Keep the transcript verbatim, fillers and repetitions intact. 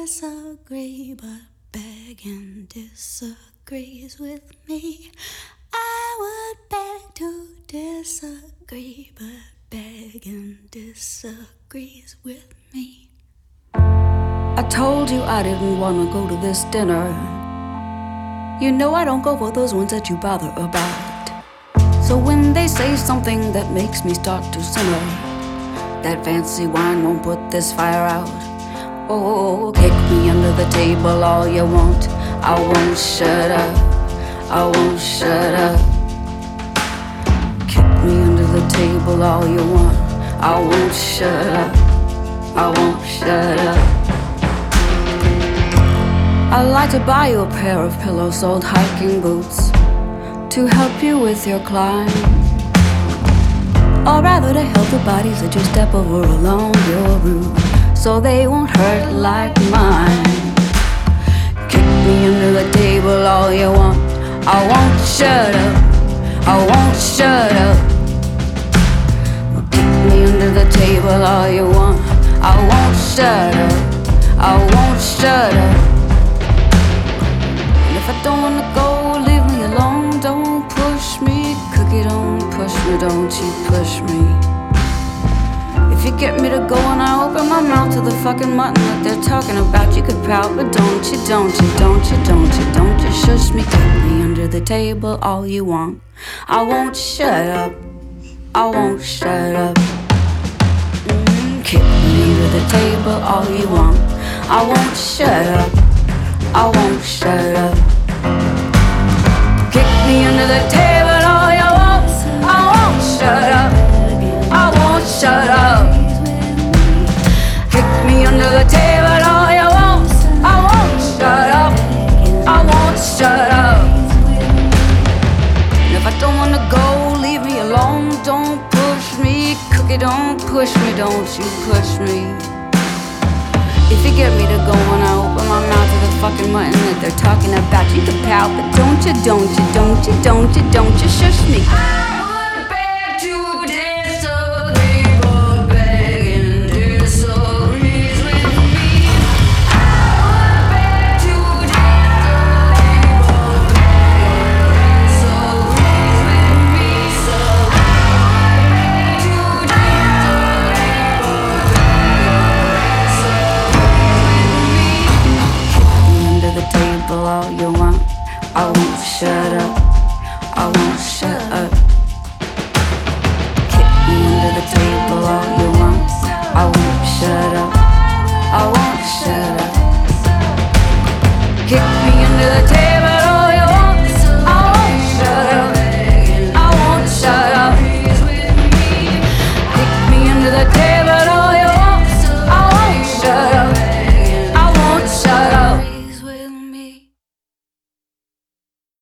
disagree, but begging disagrees with me. I would beg to disagree, but begging disagrees with me. I told you I didn't wanna go to this dinner. You know I don't go for those ones that you bother about. So when they say something that makes me start to simmer, that fancy wine won't put this fire out. Oh, kick me under the table all you want, I won't shut up, I won't shut up. Kick me under the table all you want, I won't shut up, I won't shut up. I'd like to buy you a pair of pillow-soled hiking boots to help you with your climb, or rather to help the bodies that you step over along your route, so they won't hurt like mine. Kick me under the table all you want, I won't shut up, I won't shut up. Kick me under the table all you want, I won't shut up, I won't shut up. And if I don't wanna go, leave me alone, don't push me. Cookie, don't push me, don't you push me. If you get me to go and I open my mouth to the fucking mutton that they're talking about, you could pout, but don't you, don't you, don't you, don't you, don't you shush me. Kick me under the table all you want, I won't shut up, I won't shut up. Mm, kick me under the table all you want, I won't shut up, I won't shut up. Kick me under the table all you want, I won't shut up, I won't shut up. Kick me under the table all you want, I won't shut up, I won't shut up. And if I don't wanna go, leave me alone, don't push me. Cookie, don't push me, don't you push me. If you get me to go and I open my mouth to the fucking mutton that they're talking about, you can pout, but don't you, don't you, don't you, don't you, don't you shush me.